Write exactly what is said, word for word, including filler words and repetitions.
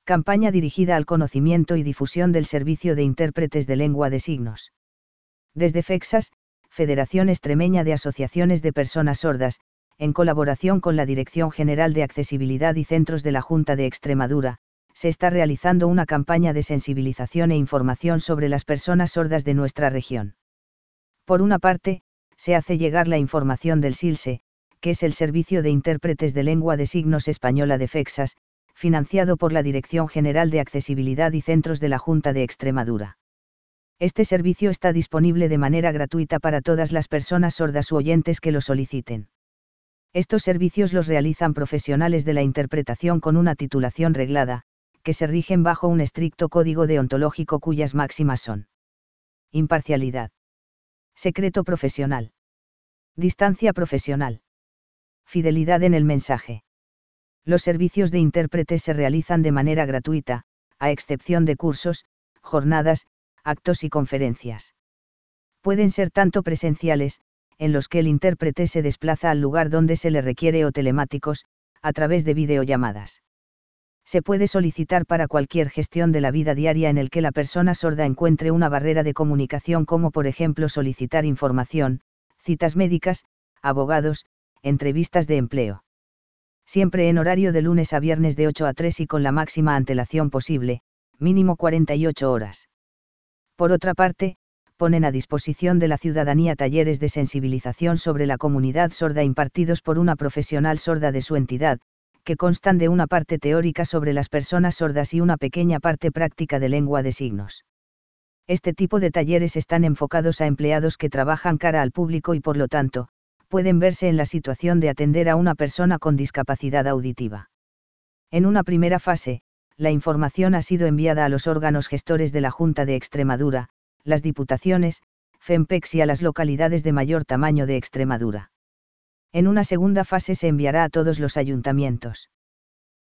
Campaña dirigida al conocimiento y difusión del servicio de intérpretes de lengua de signos. Desde FEXAS, Federación Extremeña de Asociaciones de Personas Sordas, en colaboración con la Dirección General de Accesibilidad y Centros de la Junta de Extremadura, se está realizando una campaña de sensibilización e información sobre las personas sordas de nuestra región. Por una parte, se hace llegar la información del SILSE, que es el Servicio de Intérpretes de Lengua de Signos Española de FEXAS, financiado por la Dirección General de Accesibilidad y Centros de la Junta de Extremadura. Este servicio está disponible de manera gratuita para todas las personas sordas u oyentes que lo soliciten. Estos servicios los realizan profesionales de la interpretación con una titulación reglada, que se rigen bajo un estricto código deontológico cuyas máximas son: imparcialidad, secreto profesional, distancia profesional, fidelidad en el mensaje. Los servicios de intérpretes se realizan de manera gratuita, a excepción de cursos, jornadas, actos y conferencias. Pueden ser tanto presenciales, en los que el intérprete se desplaza al lugar donde se le requiere, o telemáticos, a través de videollamadas. Se puede solicitar para cualquier gestión de la vida diaria en el que la persona sorda encuentre una barrera de comunicación, como por ejemplo solicitar información, citas médicas, abogados, entrevistas de empleo. Siempre en horario de lunes a viernes de ocho a tres y con la máxima antelación posible, mínimo cuarenta y ocho horas. Por otra parte, ponen a disposición de la ciudadanía talleres de sensibilización sobre la comunidad sorda impartidos por una profesional sorda de su entidad, que constan de una parte teórica sobre las personas sordas y una pequeña parte práctica de lengua de signos. Este tipo de talleres están enfocados a empleados que trabajan cara al público y por lo tanto, pueden verse en la situación de atender a una persona con discapacidad auditiva. En una primera fase, la información ha sido enviada a los órganos gestores de la Junta de Extremadura, las diputaciones, FEMPEX y a las localidades de mayor tamaño de Extremadura. En una segunda fase se enviará a todos los ayuntamientos.